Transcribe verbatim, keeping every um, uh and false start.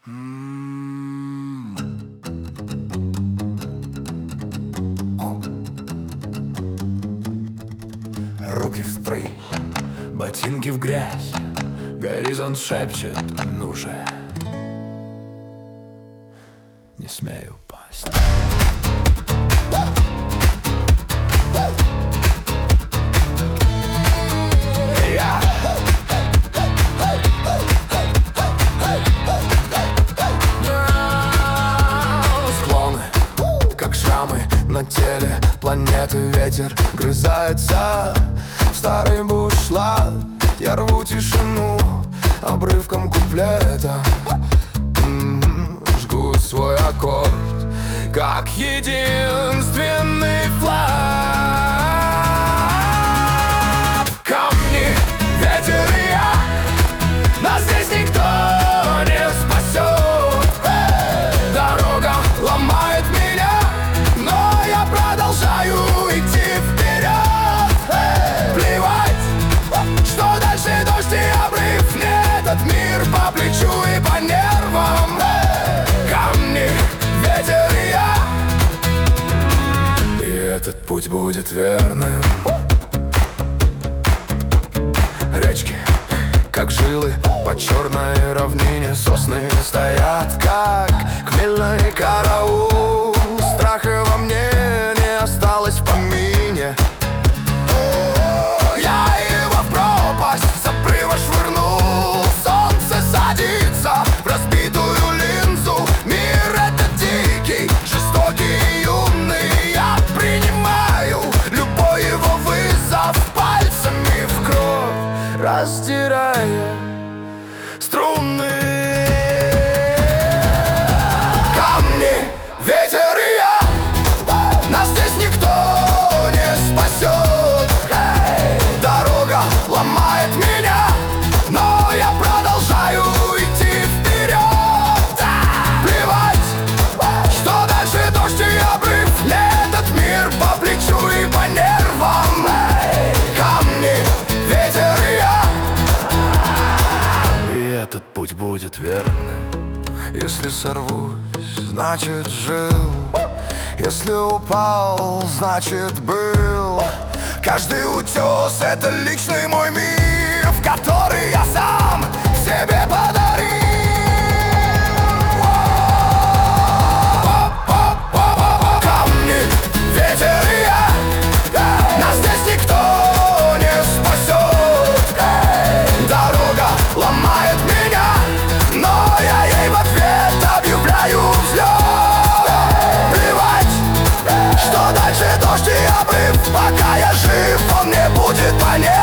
М. Руки в строй, ботинки в грязь, горизонт шепчет: ну же, не смей упасть. Я склоны, как шрамы на теле планеты. Ветер грызается в старый бушлат. Я рву тишину обрывком куплета. М-м, жгу свой аккорд, как единственный флаг. Камни, ветер и я, нас здесь никто не спасет. Дорога ломает меня, но я продолжаю идти вперед. Плевать, что дальше дождь и обрыв. Мне этот мир по плечу и по нервам. Камни, ветер и я, и этот путь будет верным. Речки, как жилы по черной равнине. Сосны стоят, как хмельной караул. Страха во мне не осталось в помине. Я его в пропасть с обрыва швырнул. Солнце садится в разбитую линзу. Мир этот дикий, жестокий и юный. Я принимаю любой его вызов, пальцами в кровь раздирая струны. Камни, ветер и я, нас здесь никто не спасет. Дорога ломает меня, но я продолжаю идти вперед. Плевать, что дальше дождь и обрыв. Мне этот мир по плечу и по нервам. Камни, ветер и я, и этот путь будет верным. Если сорвусь, значит жил. Если упал, значит был. Каждый утес — это личный мой мир, в который я сам себе подарил. Камни, ветер и я, нас здесь никто не спасет. Дорога ломает меня, но я ей в ответ объявляю взлет. Плевать, что дальше дождь и обрыв. Пока я жив, он мне будет понятен.